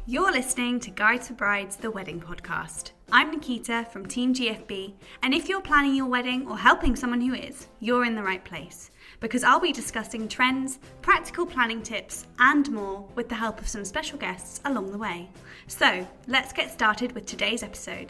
You're listening to Guide to Brides, the wedding podcast. I'm Nikita from Team GFB, and if you're planning your wedding or helping someone who is, you're in the right place. Because I'll be discussing trends, practical planning tips, and more with the help of some special guests along the way. So, let's get started with today's episode.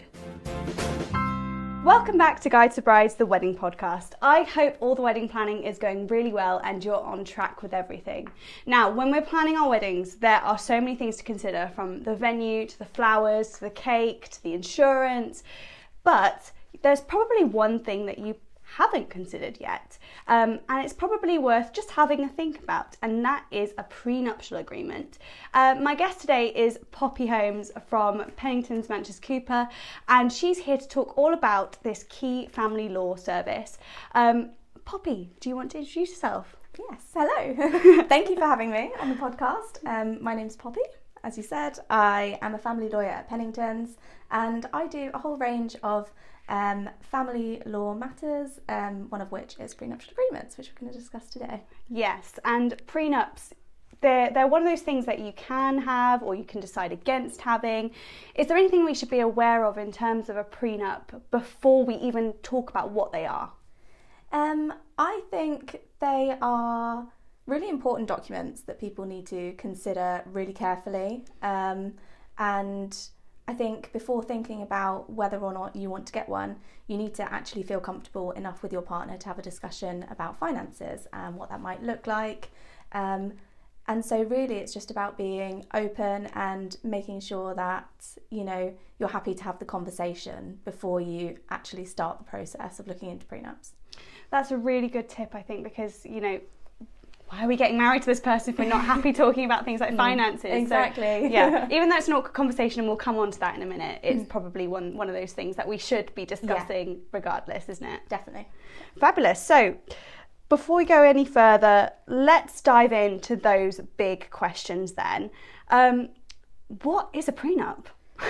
Welcome back to Guide to Brides, the wedding podcast. I hope all the wedding planning is going really well and you're on track with everything. Now, when we're planning our weddings, there are so many things to consider, from the venue to the flowers, to the cake, to the insurance. But there's probably one thing that you haven't considered yet, and it's probably worth just having a think about, and that is a prenuptial agreement. My guest today is Poppy Holmes from Pennington's Manchester Cooper, and she's here to talk all about this key family law service. Poppy, do you want to introduce yourself? Yes, hello. Thank you for having me on the podcast. My name's Poppy. As you said, I am a family lawyer at Pennington's, and I do a whole range of family law matters, one of which is prenuptial agreements, which we're going to discuss today. Yes, and prenups, they're one of those things that you can have or you can decide against having. Is there anything we should be aware of in terms of a prenup before we even talk about what they are? I think they are really important documents that people need to consider really carefully, and I think before thinking about whether or not you want to get one, you need to actually feel comfortable enough with your partner to have a discussion about finances and what that might look like. And so really it's just about being open and making sure that, you know, you're happy to have the conversation before you actually start the process of looking into prenups. That's a really good tip, I think, because, you know, why are we getting married to this person if we're not happy talking about things like finances? Exactly. So, yeah, even though it's an awkward conversation, and we'll come on to that in a minute, it's probably one of those things that we should be discussing regardless, isn't it? Definitely. Fabulous. So, before we go any further, let's dive into those big questions then. What is a prenup?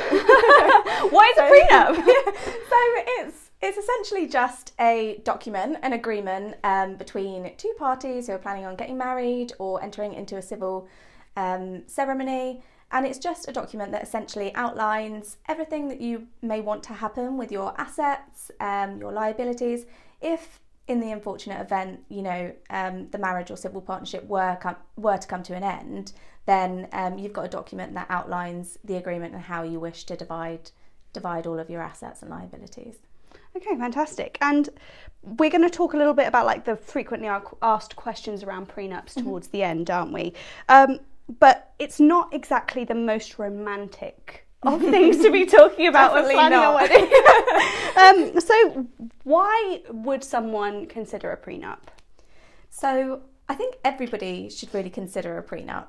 What is a prenup? So it's essentially just a document, an agreement between two parties who are planning on getting married or entering into a civil ceremony. And it's just a document that essentially outlines everything that you may want to happen with your assets, your liabilities. If in the unfortunate event, you know, the marriage or civil partnership were to come to an end, then you've got a document that outlines the agreement and how you wish to divide all of your assets and liabilities. Okay, fantastic. And we're going to talk a little bit about like the frequently asked questions around prenups towards the end, aren't we? But it's not exactly the most romantic of things to be talking about when planning a wedding. So why would someone consider a prenup? So I think everybody should really consider a prenup.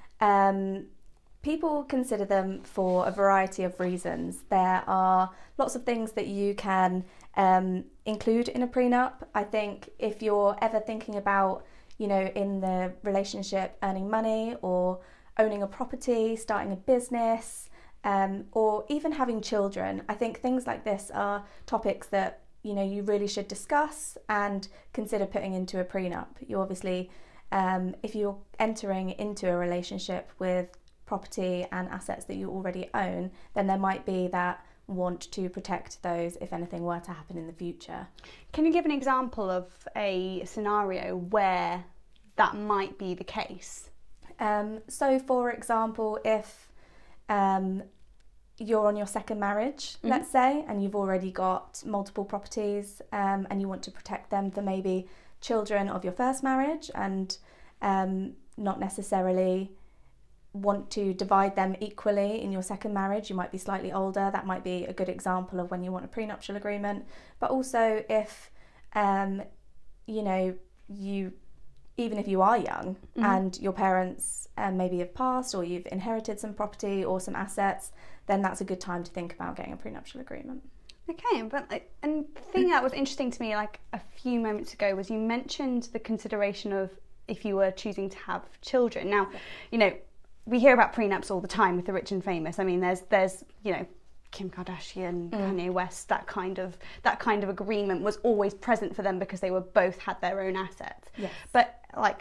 People consider them for a variety of reasons. There are lots of things that you can include in a prenup. I think if you're ever thinking about, you know, in the relationship earning money or owning a property, starting a business, or even having children, I think things like this are topics that, you know, you really should discuss and consider putting into a prenup. You obviously, if you're entering into a relationship with property and assets that you already own, then there might be that want to protect those if anything were to happen in the future. Can you give an example of a scenario where that might be the case? So for example, if you're on your second marriage, let's say, and you've already got multiple properties, and you want to protect them for maybe children of your first marriage, and not necessarily want to divide them equally in your second marriage. You might be slightly older. That might be a good example of when you want a prenuptial agreement. But also if, you know, even if you are young and your parents maybe have passed, or you've inherited some property or some assets, then that's a good time to think about getting a prenuptial agreement. Okay, and the thing that was interesting to me like a few moments ago was you mentioned the consideration of if you were choosing to have children. Now, you know, we hear about prenups all the time with the rich and famous. I mean, there's you know, Kim Kardashian, Kanye West, that kind of agreement was always present for them because they were both had their own assets. Yes. But like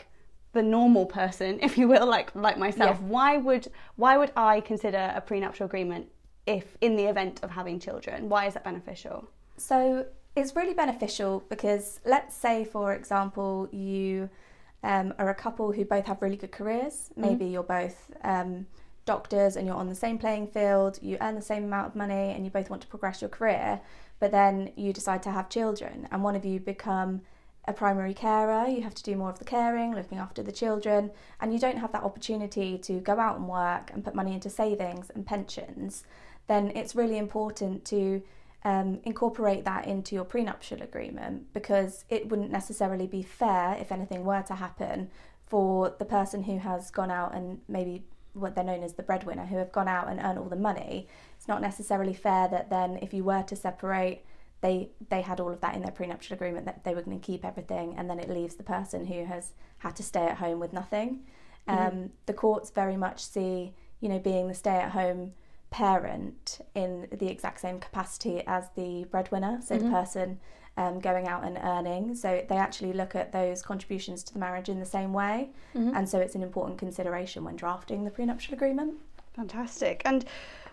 the normal person, if you will, like myself, why would I consider a prenuptial agreement if in the event of having children? Why is that beneficial? So it's really beneficial because let's say, for example, you are a couple who both have really good careers. Maybe you're both doctors and you're on the same playing field, you earn the same amount of money and you both want to progress your career, but then you decide to have children and one of you become a primary carer. You have to do more of the caring, looking after the children, and you don't have that opportunity to go out and work and put money into savings and pensions. Then it's really important to incorporate that into your prenuptial agreement, because it wouldn't necessarily be fair if anything were to happen for the person who has gone out and maybe what they're known as the breadwinner, who have gone out and earned all the money. It's not necessarily fair that then if you were to separate, they had all of that in their prenuptial agreement, that they were going to keep everything, and then it leaves the person who has had to stay at home with nothing. The courts very much see, being the stay-at-home parent in the exact same capacity as the breadwinner, so the person going out and earning. So they actually look at those contributions to the marriage in the same way, and so it's an important consideration when drafting the prenuptial agreement. Fantastic. And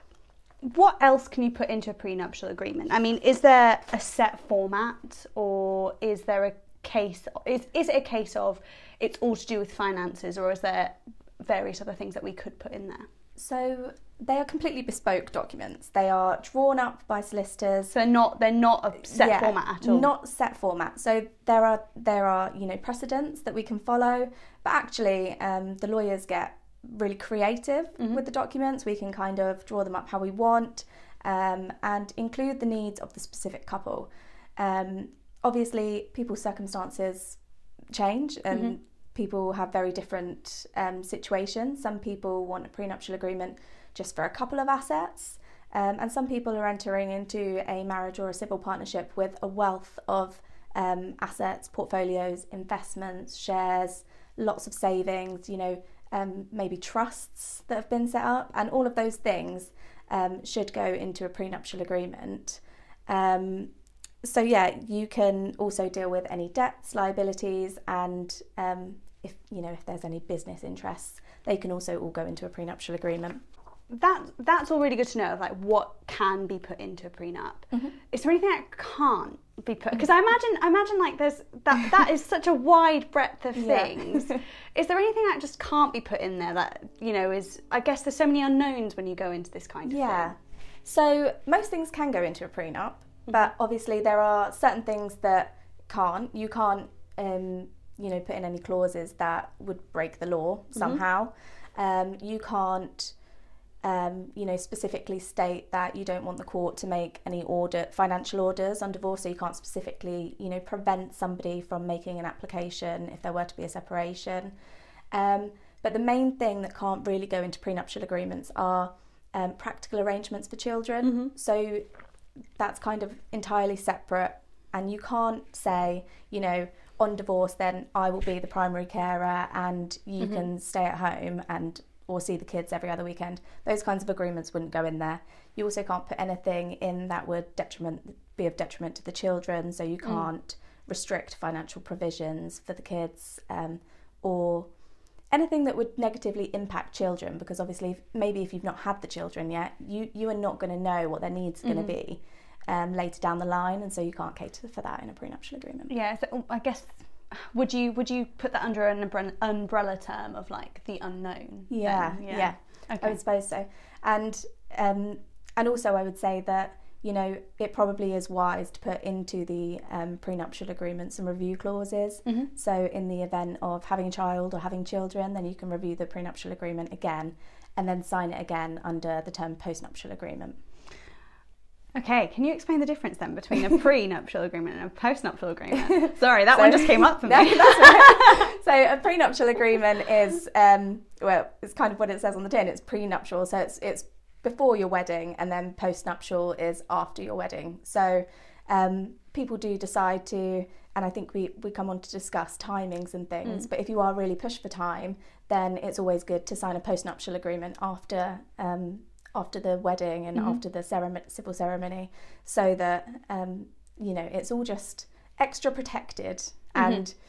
what else can you put into a prenuptial agreement? I mean, is there a set format, or is there a case? Is it a case of it's all to do with finances, or is there various other things that we could put in there? So they are completely bespoke documents. They are drawn up by solicitors. So they're not a set format at all. Not set format. So there are precedents that we can follow, but actually the lawyers get really creative with the documents. We can kind of draw them up how we want, and include the needs of the specific couple. Obviously, people's circumstances change, and people have very different situations. Some people want a prenuptial agreement just for a couple of assets, and some people are entering into a marriage or a civil partnership with a wealth of assets, portfolios, investments, shares, lots of savings, maybe trusts that have been set up, and all of those things should go into a prenuptial agreement. So you can also deal with any debts, liabilities, and if there's any business interests, they can also all go into a prenuptial agreement. That's all really good to know, of like what can be put into a prenup. Is there anything that can't be put? Because I imagine like there's that is such a wide breadth of things. Is there anything that just can't be put in there that is? I guess there's so many unknowns when you go into this kind of thing. So most things can go into a prenup, but obviously there are certain things that can't. You can't put in any clauses that would break the law somehow. You can't specifically state that you don't want the court to make any financial orders on divorce, so you can't specifically, prevent somebody from making an application if there were to be a separation. But the main thing that can't really go into prenuptial agreements are practical arrangements for children. So that's kind of entirely separate, and you can't say, on divorce, then I will be the primary carer and you can stay at home or see the kids every other weekend. Those kinds of agreements wouldn't go in there. You also can't put anything in that would be of detriment to the children, so you can't restrict financial provisions for the kids, or anything that would negatively impact children, because obviously maybe if you've not had the children yet, you are not going to know what their needs are going to be later down the line, and so you can't cater for that in a prenuptial agreement. So I guess would you put that under an umbrella term of like the unknown? Okay. I would suppose so. And also I would say that it probably is wise to put into the prenuptial agreement some review clauses. So in the event of having a child or having children, then you can review the prenuptial agreement again and then sign it again under the term postnuptial agreement. Okay, can you explain the difference then between a prenuptial agreement and a postnuptial agreement? Sorry, that one just came up for me. That's right. So a prenuptial agreement is, it's kind of what it says on the tin. It's prenuptial, so it's before your wedding, and then postnuptial is after your wedding. So people do decide to, and I think we come on to discuss timings and things, but if you are really pushed for time, then it's always good to sign a postnuptial agreement after the wedding and after the civil ceremony, so that it's all just extra protected, and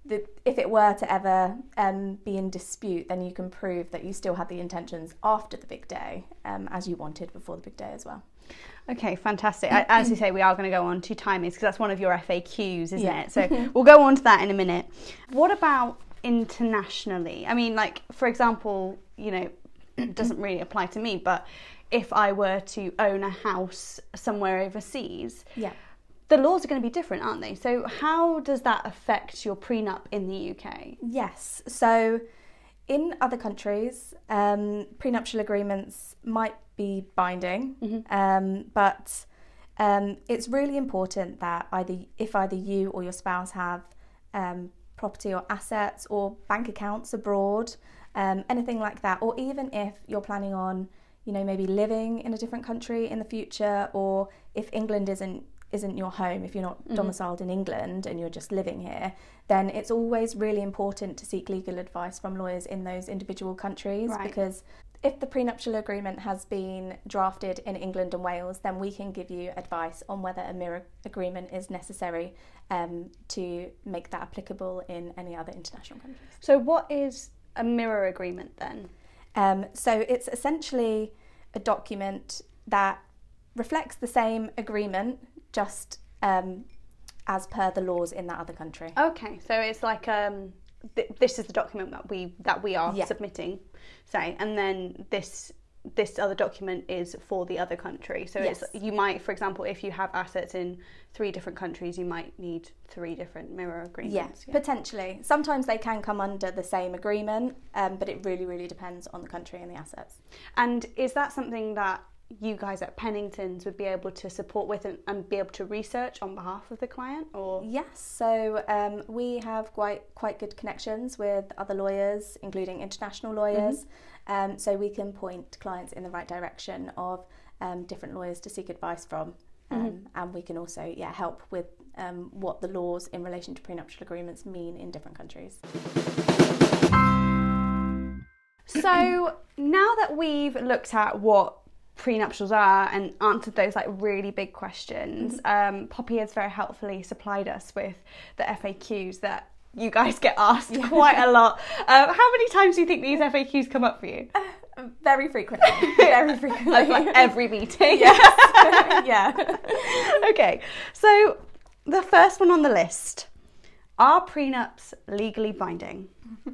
if it were to ever be in dispute, then you can prove that you still had the intentions after the big day, as you wanted before the big day as well. Okay, fantastic. As you say, we are going to go on to timings because that's one of your FAQs, isn't it? So we'll go on to that in a minute. What about internationally? I mean, like, for example, you know, it doesn't really apply to me, but if I were to own a house somewhere overseas, the laws are going to be different, aren't they? So how does that affect your prenup in the UK? Yes. So in other countries, prenuptial agreements might be binding, but it's really important that either you or your spouse have property or assets or bank accounts abroad, anything like that, or even if you're planning on, you know, maybe living in a different country in the future, or if England isn't your home, if you're not domiciled in England and you're just living here, then it's always really important to seek legal advice from lawyers in those individual countries, because if the prenuptial agreement has been drafted in England and Wales, then we can give you advice on whether a mirror agreement is necessary to make that applicable in any other international countries. So what is a mirror agreement then? So it's essentially a document that reflects the same agreement, just as per the laws in that other country. Okay, so it's like this is the document that we are submitting, say, and then this other document is for the other country. So it's, you might, for example, if you have assets in 3 different countries, you might need 3 different mirror agreements. Potentially. Sometimes they can come under the same agreement, but it really, really depends on the country and the assets. And is that something that you guys at Penningtons would be able to support with and be able to research on behalf of the client? Or yes, so we have quite good connections with other lawyers, including international lawyers, so we can point clients in the right direction of different lawyers to seek advice from, and we can also help with what the laws in relation to prenuptial agreements mean in different countries. So now that we've looked at what prenuptials are and answered those like really big questions, Poppy has very helpfully supplied us with the FAQs that you guys get asked quite a lot. How many times do you think these FAQs come up for you? Very frequently. Very frequently. Like every meeting? Yes. Yeah. Okay, so the first one on the list, are prenups legally binding?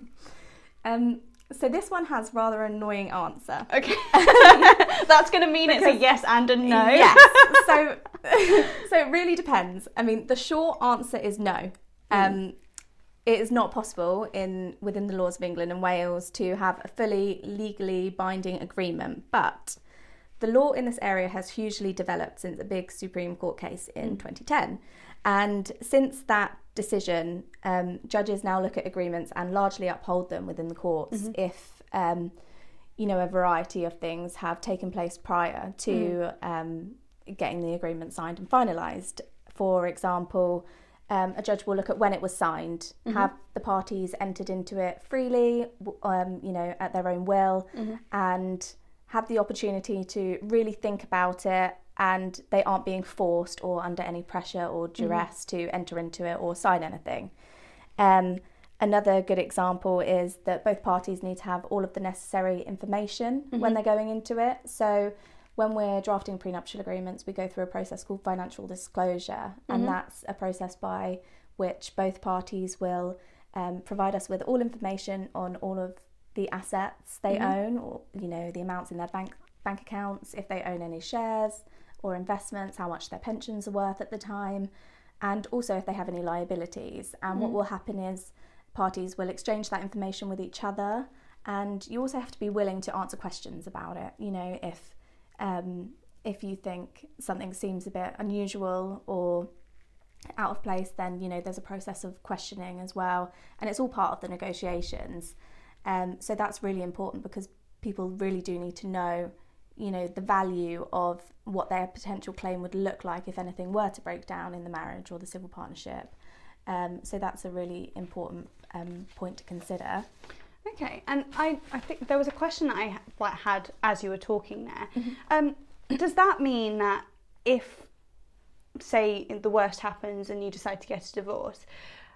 So this one has rather an annoying answer. Okay. That's going to mean it's a yes and a no. Yes. So it really depends. I mean, the short answer is no. It is not possible within the laws of England and Wales to have a fully legally binding agreement, but the law in this area has hugely developed since a big Supreme Court case in 2010. And since that decision, judges now look at agreements and largely uphold them within the courts if, a variety of things have taken place prior to getting the agreement signed and finalised. For example, a judge will look at when it was signed, have the parties entered into it freely, at their own will, and have the opportunity to really think about it, and they aren't being forced or under any pressure or duress to enter into it or sign anything. Another good example is that both parties need to have all of the necessary information when they're going into it. So when we're drafting prenuptial agreements, we go through a process called financial disclosure, and that's a process by which both parties will provide us with all information on all of the assets they own, or the amounts in their bank accounts, if they own any shares or investments, how much their pensions are worth at the time, and also if they have any liabilities. And what will happen is parties will exchange that information with each other, and you also have to be willing to answer questions about it. If you think something seems a bit unusual or out of place, then there's a process of questioning as well, and it's all part of the negotiations. So that's really important, because people really do need to know the value of what their potential claim would look like if anything were to break down in the marriage or the civil partnership. So that's a really important point to consider. Okay, and I think there was a question that I had as you were talking there. Does that mean that if, say, the worst happens and you decide to get a divorce,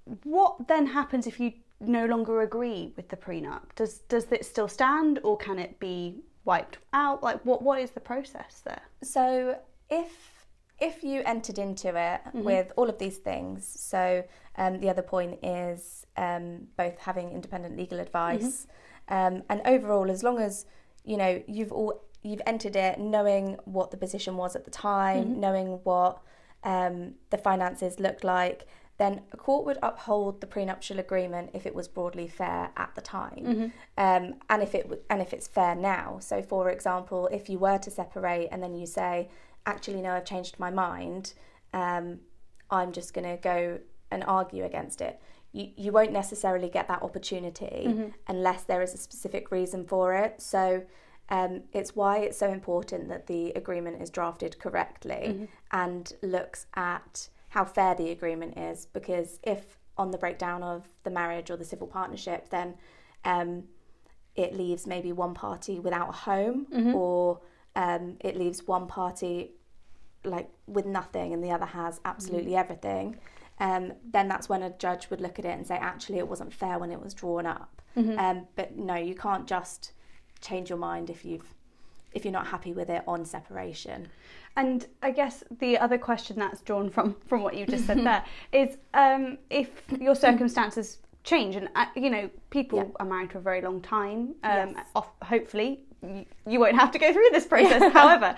what then happens if you no longer agree with the prenup? Does it still stand, or can it be wiped out? Like, what is the process there? So if you entered into it with all of these things, so the other point is both having independent legal advice, and overall, as long as you've entered it knowing what the position was at the time, knowing what the finances looked like, then a court would uphold the prenuptial agreement if it was broadly fair at the time, and if it's fair now. So, for example, if you were to separate and then you say, actually, no, I've changed my mind, I'm just going to go and argue against it. You won't necessarily get that opportunity unless there is a specific reason for it. So it's why it's so important that the agreement is drafted correctly and looks at how fair the agreement is, because if on the breakdown of the marriage or the civil partnership, then it leaves maybe one party without a home, or it leaves one party like with nothing and the other has absolutely everything, then that's when a judge would look at it and say, actually, it wasn't fair when it was drawn up. But no, you can't just change your mind if you're not happy with it on separation. And I guess the other question that's drawn from what you just said there is, if your circumstances change, and people are married for a very long time, hopefully you won't have to go through this process. However,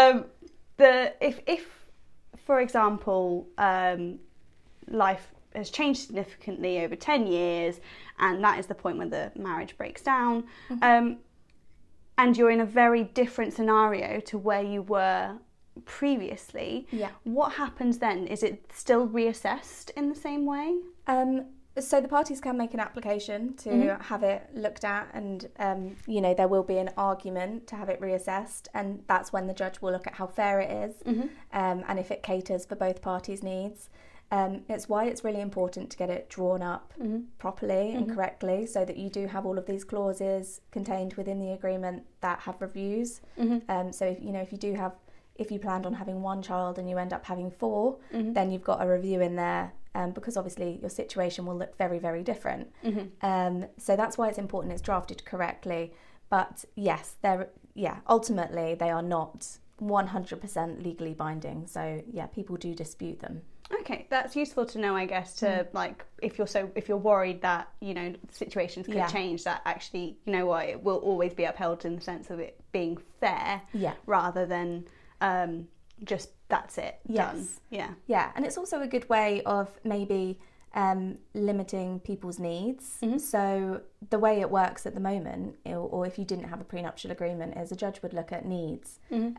if for example, life has changed significantly over 10 years, and that is the point when the marriage breaks down, and you're in a very different scenario to where you were previously, what happens then? Is it still reassessed in the same way? So the parties can make an application to have it looked at, and there will be an argument to have it reassessed, and that's when the judge will look at how fair it is, and if it caters for both parties' needs. It's why it's really important to get it drawn up properly and correctly, so that you do have all of these clauses contained within the agreement that have reviews. So if you planned on having one child and you end up having four, then you've got a review in there, because obviously your situation will look very, very different. So that's why it's important it's drafted correctly. But yes, ultimately they are not 100% legally binding. So people do dispute them. Okay, that's useful to know, I guess, to like if you're worried that situations could change, that actually it will always be upheld in the sense of it being fair, rather than just that's it done. And it's also a good way of maybe limiting people's needs. So the way it works at the moment, or if you didn't have a prenuptial agreement, is a judge would look at needs.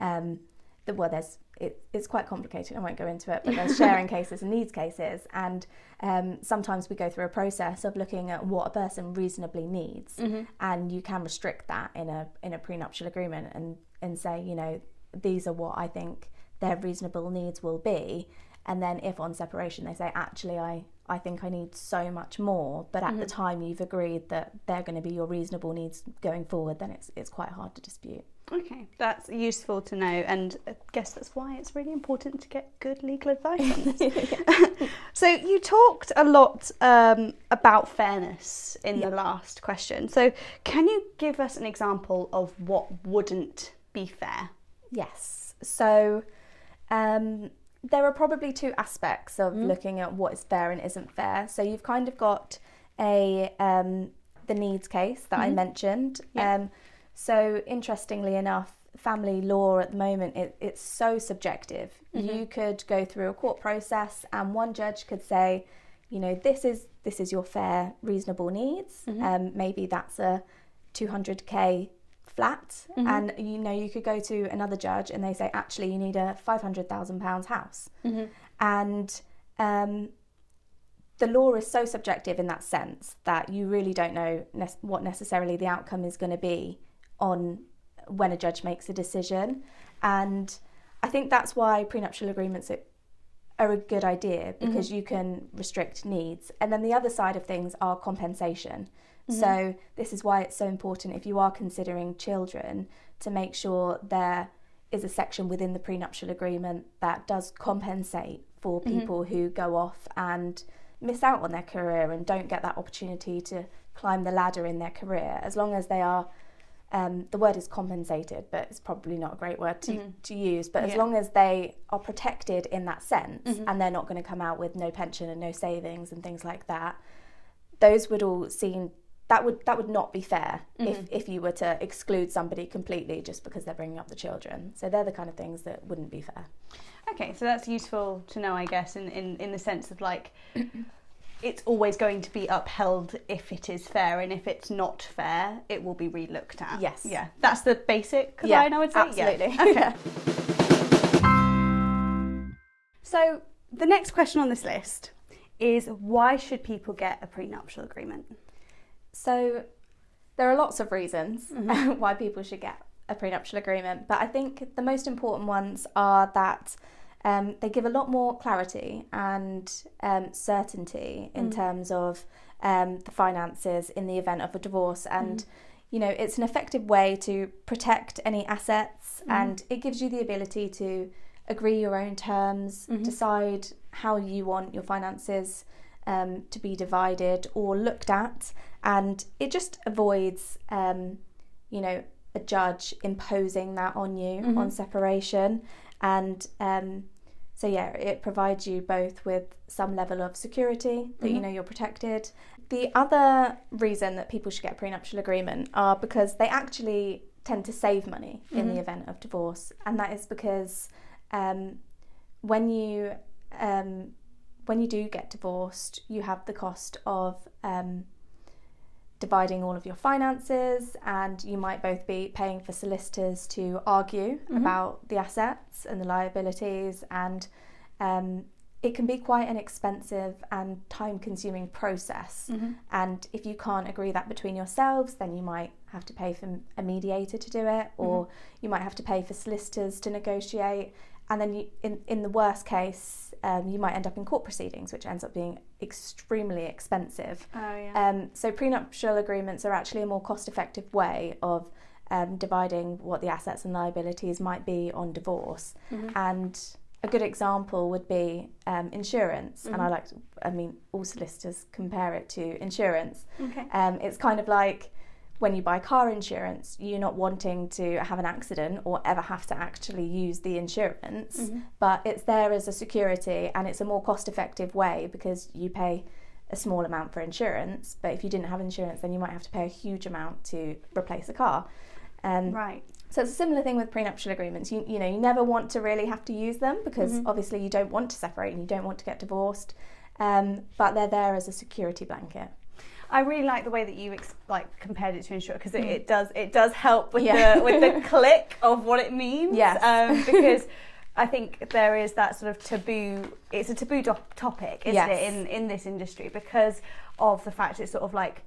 It's quite complicated, I won't go into it, but there's sharing cases and needs cases, and sometimes we go through a process of looking at what a person reasonably needs, and you can restrict that in a prenuptial agreement and say, these are what I think their reasonable needs will be, and then if on separation they say, actually I think I need so much more, but at the time you've agreed that they're going to be your reasonable needs going forward, then it's quite hard to dispute. Okay, that's useful to know, and I guess that's why it's really important to get good legal advice on this. So you talked a lot about fairness in the last question. So can you give us an example of what wouldn't be fair? Yes. So there are probably two aspects of looking at what is fair and isn't fair. So you've kind of got the needs case that I mentioned. So interestingly enough, family law at the moment, it's so subjective. You could go through a court process and one judge could say, this is your fair, reasonable needs. Maybe that's a 200k flat, and you could go to another judge and they say, actually you need a £500,000 house. And the law is so subjective in that sense that you really don't know what necessarily the outcome is going to be on when a judge makes a decision. And I think that's why prenuptial agreements are a good idea, because you can restrict needs. And then the other side of things are compensation. So this is why it's so important, if you are considering children, to make sure there is a section within the prenuptial agreement that does compensate for people who go off and miss out on their career and don't get that opportunity to climb the ladder in their career, as long as they are, the word is compensated, but it's probably not a great word to use, but as long as they are protected in that sense, and they're not going to come out with no pension and no savings and things like that, those would all seem, that would not be fair if you were to exclude somebody completely just because they're bringing up the children. So they're the kind of things that wouldn't be fair. Okay, so that's useful to know, I guess, in the sense of like, it's always going to be upheld if it is fair, and if it's not fair, it will be re-looked at. Yes. Yeah, that's the basic line, I would say. Absolutely. Yeah. Okay. So the next question on this list is, why should people get a prenuptial agreement? So there are lots of reasons why people should get a prenuptial agreement, but I think the most important ones are that they give a lot more clarity and certainty in terms of the finances in the event of a divorce, and you know, it's an effective way to protect any assets, and it gives you the ability to agree your own terms, decide how you want your finances to be divided or looked at, and it just avoids you know, a judge imposing that on you on separation. And so yeah, it provides you both with some level of security that you know you're protected. The other reason that people should get a prenuptial agreement are because they actually tend to save money in the event of divorce, and that is because when you do get divorced, you have the cost of dividing all of your finances, and you might both be paying for solicitors to argue about the assets and the liabilities, and it can be quite an expensive and time-consuming process. And if you can't agree that between yourselves, then you might have to pay for a mediator to do it, or you might have to pay for solicitors to negotiate, and then you, in the worst case, you might end up in court proceedings, which ends up being extremely expensive. So prenuptial agreements are actually a more cost-effective way of dividing what the assets and liabilities might be on divorce. And a good example would be insurance, and I mean, all solicitors compare it to insurance. It's kind of like when you buy car insurance, you're not wanting to have an accident or ever have to actually use the insurance, but it's there as a security, and it's a more cost-effective way because you pay a small amount for insurance, but if you didn't have insurance, then you might have to pay a huge amount to replace a car. Right. So it's a similar thing with prenuptial agreements. You know, you never want to really have to use them because obviously you don't want to separate and you don't want to get divorced, but they're there as a security blanket. I really like the way that you compared it to insurance, because it does help with the click of what it means. Yes. Because I think there is that sort of taboo. It's a taboo topic, isn't it, in this industry, because of the fact it's sort of like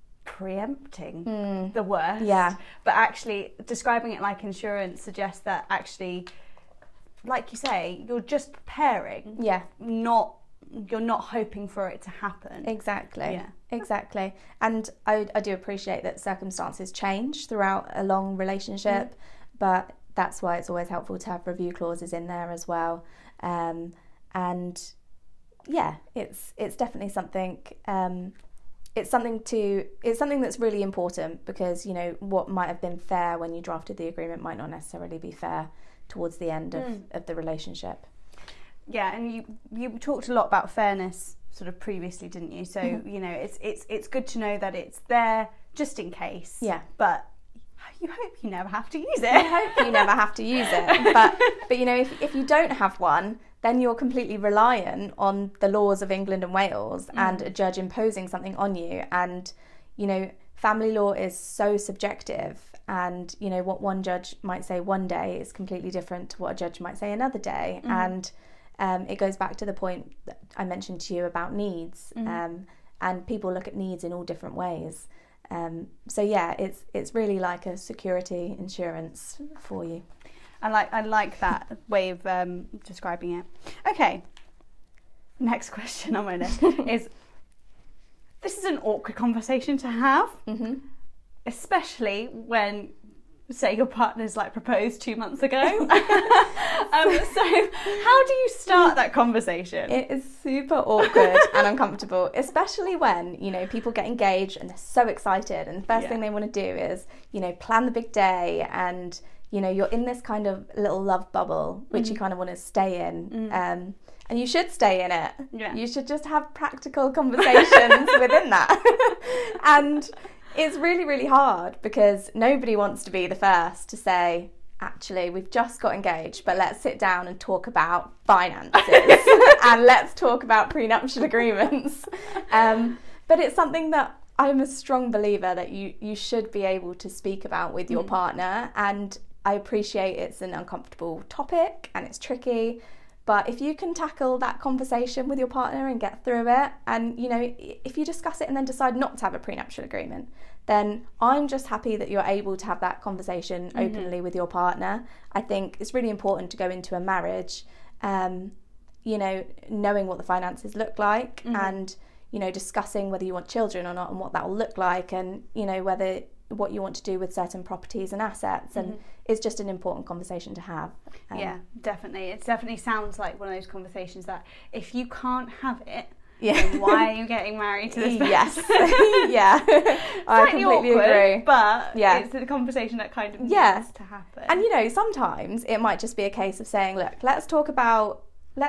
preempting the worst. Yeah. But actually, describing it like insurance suggests that actually, like you say, you're just preparing. Yeah. You're not hoping for it to happen. Exactly. Yeah. Exactly. And I do appreciate that circumstances change throughout a long relationship, but that's why it's always helpful to have review clauses in there as well. And yeah, it's definitely something. It's something that's really important, because you know what might have been fair when you drafted the agreement might not necessarily be fair towards the end of the relationship. Yeah, and you talked a lot about fairness sort of previously, didn't you? So you know, it's good to know that it's there just in case. Yeah. But you hope you never have to use it. You hope you never have to use it. But you know, if you don't have one, then you're completely reliant on the laws of England and Wales and a judge imposing something on you. And you know, family law is so subjective, and you know what one judge might say one day is completely different to what a judge might say another day. And it goes back to the point that I mentioned to you about needs, and people look at needs in all different ways. So yeah, it's really like a security insurance for you. I like that way of describing it. Okay, next question on my list is, this is an awkward conversation to have, especially when say your partner's like proposed 2 months ago. So how do you start that conversation? It is super awkward and uncomfortable, especially when, you know, people get engaged and they're so excited, and the first thing they want to do is, you know, plan the big day, and, you know, you're in this kind of little love bubble which you kind of want to stay in, and you should stay in it. You should just have practical conversations within that. And it's really, really hard because nobody wants to be the first to say, actually, we've just got engaged, but let's sit down and talk about finances and let's talk about prenuptial agreements. But it's something that I'm a strong believer that you should be able to speak about with your partner. And I appreciate it's an uncomfortable topic and it's tricky. But if you can tackle that conversation with your partner and get through it, and, you know, if you discuss it and then decide not to have a prenuptial agreement, then I'm just happy that you're able to have that conversation openly with your partner. I think it's really important to go into a marriage, you know, knowing what the finances look like, and, you know, discussing whether you want children or not and what that will look like, and, you know, whether what you want to do with certain properties and assets, and it's just an important conversation to have. Yeah, definitely. It definitely sounds like one of those conversations that if you can't have it, Yeah. then why are you getting married to this person? Yes. Yeah. I completely awkward, agree. But Yeah. it's a conversation that kind of needs to happen. And, you know, sometimes it might just be a case of saying, look, let's talk about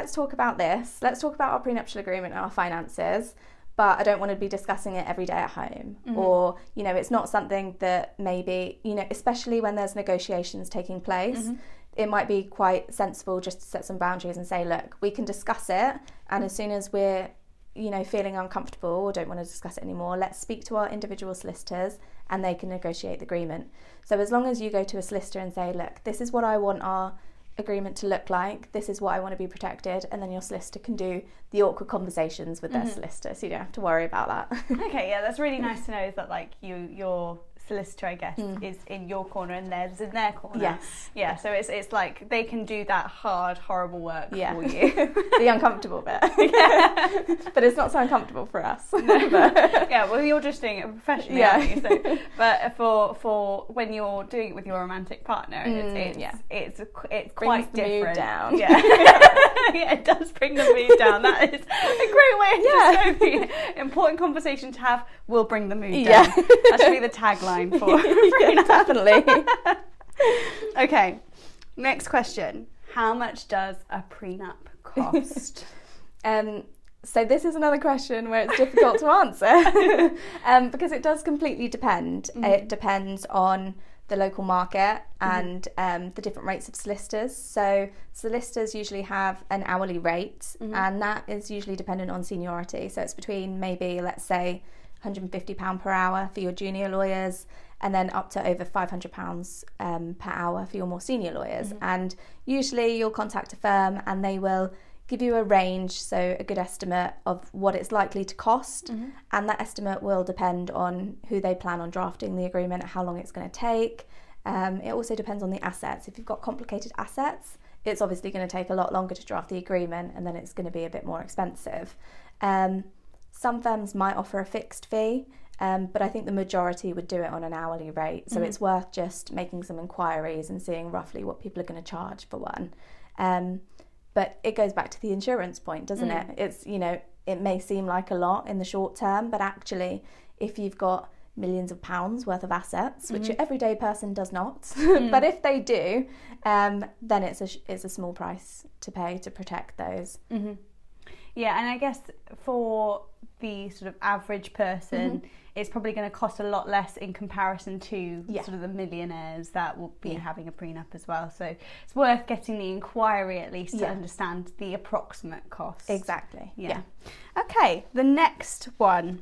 this. Let's talk about our prenuptial agreement and our finances. But I don't want to be discussing it every day at home. Or, you know, it's not something that maybe, you know, especially when there's negotiations taking place, it might be quite sensible just to set some boundaries and say, look, we can discuss it. And as soon as we're, you know, feeling uncomfortable or don't want to discuss it anymore, let's speak to our individual solicitors and they can negotiate the agreement. So as long as you go to a solicitor and say, look, this is what I want our agreement to look like, this is what I want to be protected, and then your solicitor can do the awkward conversations with their solicitor, so you don't have to worry about that. Okay, yeah, that's really nice to know, is that like your solicitor, I guess, is in your corner and theirs is in their corner. Yes. Yeah, so it's like they can do that hard, horrible work for you. The uncomfortable bit. But it's not so uncomfortable for us. Yeah, well, you're just doing it professionally, aren't you? So, but for when you're doing it with your romantic partner, it's quite different. Mood down. Yeah. Yeah, it does bring the mood down. That is a great way of describing it. Important conversation to have will bring the mood down. That should be the tagline for definitely. Okay, next question. How much does a prenup cost? So this is another question where it's difficult to answer because it does completely depend. It depends on the local market and the different rates of solicitors. So solicitors usually have an hourly rate, and that is usually dependent on seniority. So it's between maybe, let's say, £150 per hour for your junior lawyers, and then up to over £500 per hour for your more senior lawyers. And usually you'll contact a firm and they will give you a range, so a good estimate of what it's likely to cost, and that estimate will depend on who they plan on drafting the agreement, how long it's going to take. It also depends on the assets. If you've got complicated assets, it's obviously going to take a lot longer to draft the agreement, and then it's going to be a bit more expensive. Some firms might offer a fixed fee, but I think the majority would do it on an hourly rate, so it's worth just making some inquiries and seeing roughly what people are going to charge for one. But it goes back to the insurance point, doesn't it? It's, you know, it may seem like a lot in the short term, but actually, if you've got millions of pounds worth of assets, which your everyday person does not, but if they do, then it's a small price to pay to protect those. Yeah, and I guess for the sort of average person, it's probably going to cost a lot less in comparison to sort of the millionaires that will be having a prenup as well. So it's worth getting the inquiry at least to understand the approximate cost. Exactly. Yeah. Okay, the next one.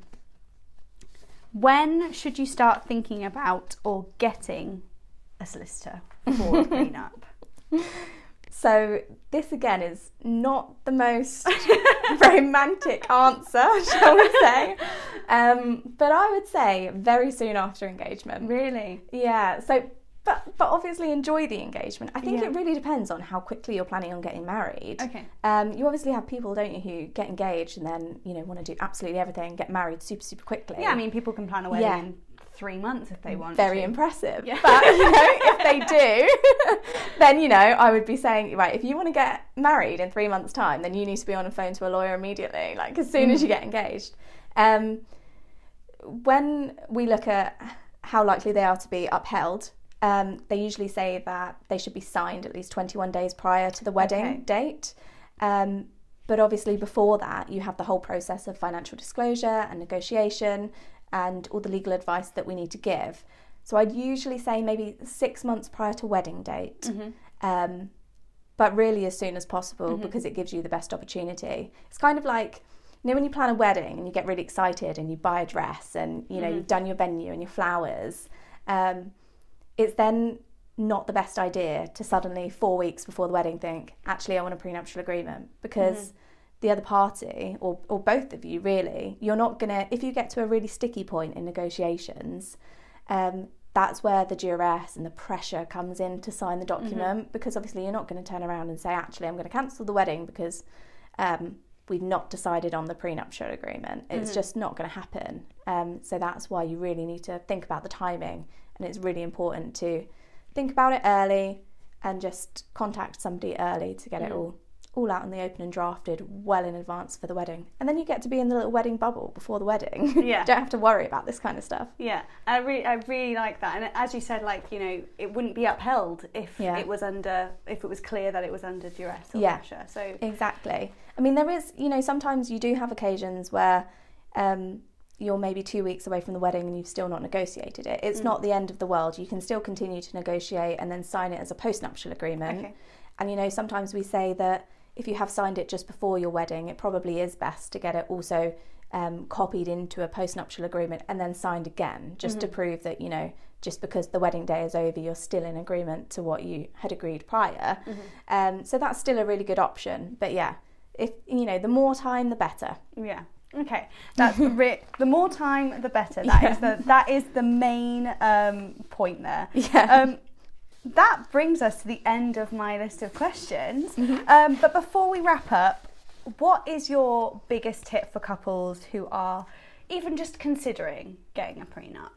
When should you start thinking about or getting a solicitor for a prenup? So this again is not the most romantic answer, shall we say? But I would say very soon after engagement. Really? Yeah. So, but obviously enjoy the engagement. I think it really depends on how quickly you're planning on getting married. Okay. You obviously have people, don't you, who get engaged and then, you know, want to do absolutely everything, get married super, super quickly. Yeah, I mean, people can plan a wedding in 3 months if they want Very to. impressive. Yeah. But, if they do, then, I would be saying, right, if you want to get married in 3 months' time, then you need to be on the phone to a lawyer immediately, like as soon as you get engaged. When we look at how likely they are to be upheld, they usually say that they should be signed at least 21 days prior to the wedding date. But obviously before that, you have the whole process of financial disclosure and negotiation and all the legal advice that we need to give. So I'd usually say maybe 6 months prior to wedding date, but really as soon as possible because it gives you the best opportunity. It's kind of like, when you plan a wedding and you get really excited and you buy a dress and, you've done your venue and your flowers, it's then not the best idea to suddenly 4 weeks before the wedding think, actually, I want a prenuptial agreement, because the other party, or both of you really, you're not going to, if you get to a really sticky point in negotiations, that's where the duress and the pressure comes in to sign the document, because obviously you're not going to turn around and say, actually, I'm going to cancel the wedding because we've not decided on the prenuptial agreement. It's just not going to happen. So that's why you really need to think about the timing, and it's really important to think about it early and just contact somebody early to get it all out in the open and drafted well in advance for the wedding. And then you get to be in the little wedding bubble before the wedding. Yeah. Don't have to worry about this kind of stuff. Yeah, I really like that. And as you said, it wouldn't be upheld if it was clear that it was under duress or pressure. So exactly. I mean, there is, sometimes you do have occasions where you're maybe 2 weeks away from the wedding and you've still not negotiated it. It's not the end of the world. You can still continue to negotiate and then sign it as a postnuptial agreement. Okay. And, sometimes we say that if you have signed it just before your wedding, it probably is best to get it also copied into a postnuptial agreement and then signed again, just to prove that, just because the wedding day is over, you're still in agreement to what you had agreed prior. So that's still a really good option. But yeah, if, the more time, the better. Yeah. Okay, that's the more time, the better. That is the main point there. Yeah. That brings us to the end of my list of questions. But before we wrap up, what is your biggest tip for couples who are even just considering getting a prenup?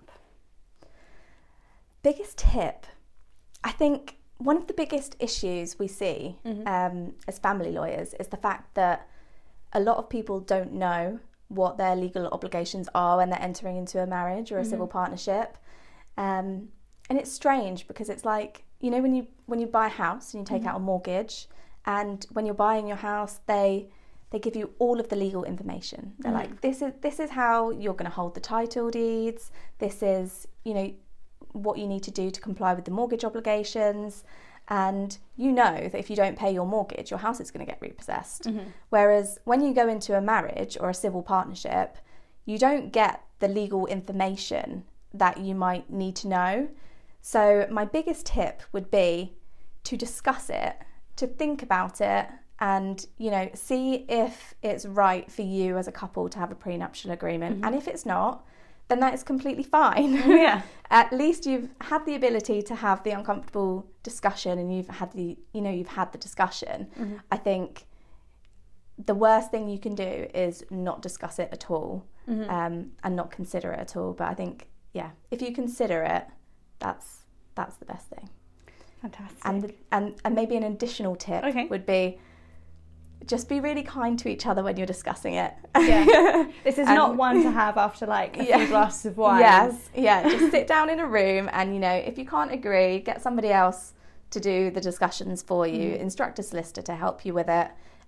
Biggest tip? I think one of the biggest issues we see as family lawyers is the fact that a lot of people don't know what their legal obligations are when they're entering into a marriage or a civil partnership. And it's strange because it's like, when you buy a house and you take out a mortgage, and when you're buying your house, they give you all of the legal information. They're like, this is how you're going to hold the title deeds. This is, what you need to do to comply with the mortgage obligations. And that if you don't pay your mortgage, your house is going to get repossessed. Whereas when you go into a marriage or a civil partnership, you don't get the legal information that you might need to know. So my biggest tip would be to discuss it, to think about it, and see if it's right for you as a couple to have a prenuptial agreement. And if it's not, then that is completely fine. Yeah. At least you've had the ability to have the uncomfortable discussion, and you've had the discussion. I think the worst thing you can do is not discuss it at all, and not consider it at all. But I think, if you consider it, that's the best thing. Fantastic. And maybe an additional tip would be, just be really kind to each other when you're discussing it. Yeah. This is not one to have after a few glasses of wine. Yes. Yeah. Just sit down in a room and, if you can't agree, get somebody else to do the discussions for you. Instruct a solicitor to help you with it.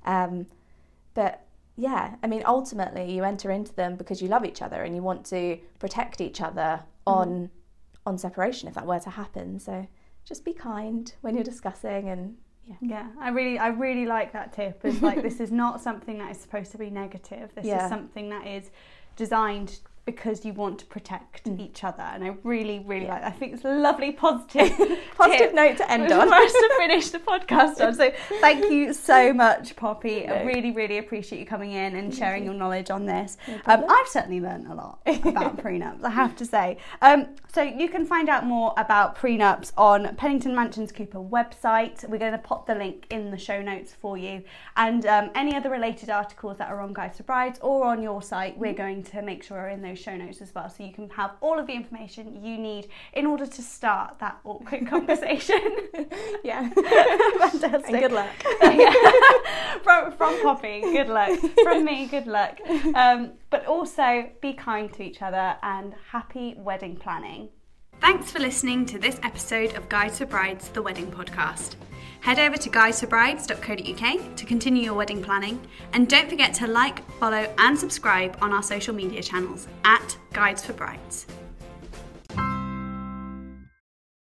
But yeah, I mean, ultimately you enter into them because you love each other and you want to protect each other on separation if that were to happen. So just be kind when you're discussing, and yeah, I really like that tip. It's like, this is not something that is supposed to be negative. This is something that is designed because you want to protect each other, and I really like that. I think it's a lovely positive note to end on for us to finish the podcast on. So thank you so much, Poppy. I really appreciate you coming in and sharing your knowledge on this. I've certainly learned a lot about prenups, I have to say. So you can find out more about prenups on Pennington Mansions Cooper website. We're going to pop the link in the show notes for you, and any other related articles that are on Guides to Brides or on your site, we're going to make sure are in those those show notes as well, so you can have all of the information you need in order to start that awkward conversation. Yeah. Fantastic. And good luck. From Poppy, good luck. From me, good luck. But also be kind to each other, and happy wedding planning. Thanks for listening to this episode of Guides for Brides, the wedding podcast. Head over to guidesforbrides.co.uk to continue your wedding planning, and don't forget to like, follow and subscribe on our social media channels @Guides for Brides.